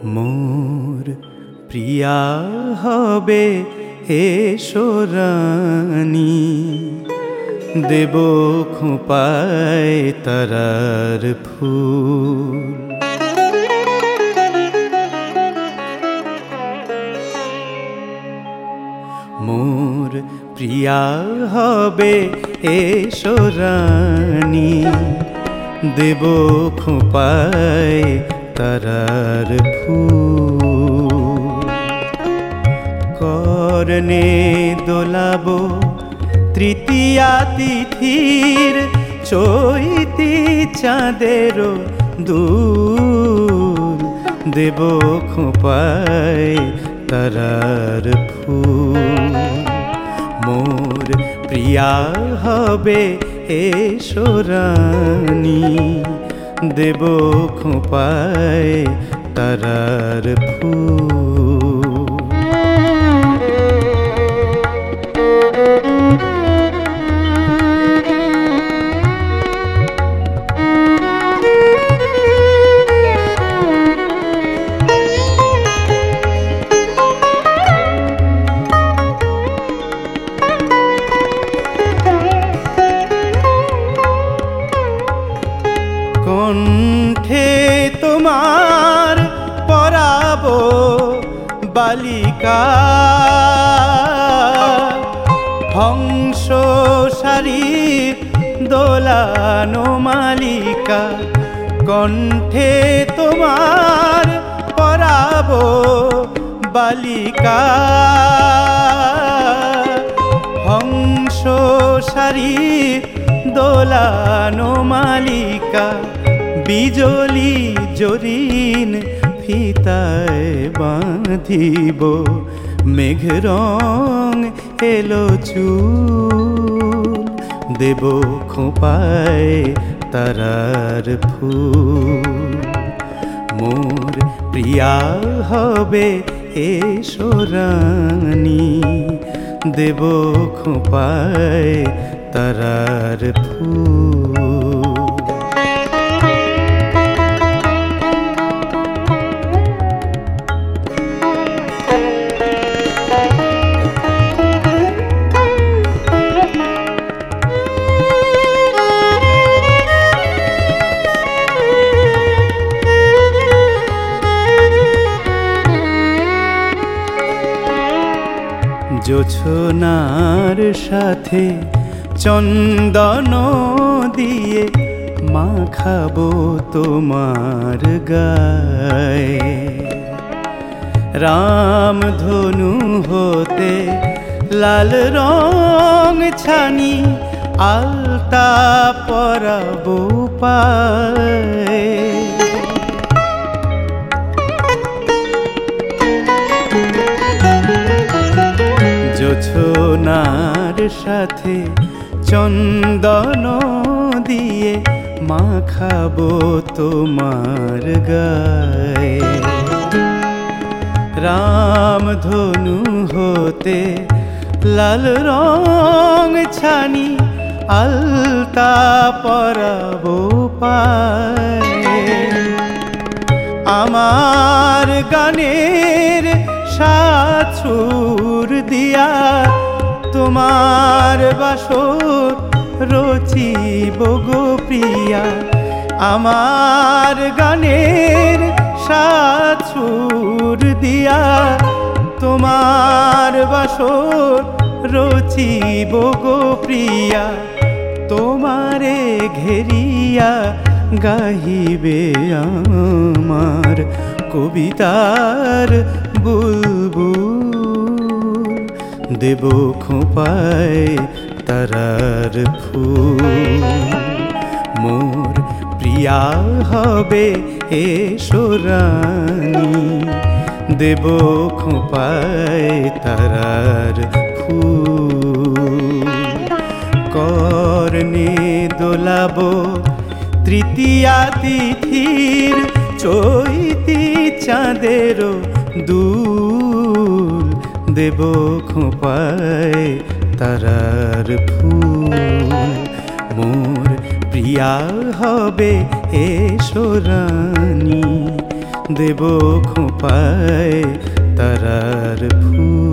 মোর প্রিয়া হবে এসো রানী, দেব খোঁপায় তারার ফুল। মোর প্রিয়া হবে এসো রানী, দেব খোঁপায় তারার ফুল। করনে দোলাবো তৃতীয়া তিথির চৈতি চাঁদের দুল, দেব খোঁপায় তারার ফুল। মোর প্রিয়া হবে এসো রানী, দেব খোঁপায় তারার ফুল। কণ্ঠে তোমার পরাবো বালিকা, হংস সারি দোলানো মালিকা। কণ্ঠে তোমার পরাবো বালিকা, হংস সারি দোলানো মালিকা। বিজলি জরিন ফিতায় বাঁধিব, মেঘ রং এলো চুল, দেব খোঁপায় তারার ফুল। মোর প্রিয়া হবে এসো রানী, দেব খোঁপায় তারার ফুল। জোছনার সাথে চন্দন দিয়ে মাখাবো তোমার গায়ে। রামধনু হতে লাল রং ছানি আলতা পরাবো পায়ে। জোছনার সাথে চন্দন দিয়ে মাখাবো তোমার গায়ে। রামধনু হতে লাল রং ছানি আলতা পরাবো পায়ে। আমার গানের সাত সুর দিয়া তোমার বাসর রচিব গো প্রিয়া। আমার গানের সাত সুর দিয়া তোমার বাসর রচিব গো প্রিয়া। তোমারে ঘেরিয়া গাহিবে আমার কবিতার বুলবুল, দেব খোঁপায় তারার ফুল। মোর প্রিয়া হবে এসো রানী, দেব খোঁপায় তারার ফুল। করনে দোলাবো তৃতীয়া তিথির চৈতি চাঁদের দুল, দেব খোঁপায় তারার ফুল। মোর প্রিয়া হবে এসো রানী, দেব খোঁপায় তারার ফুল।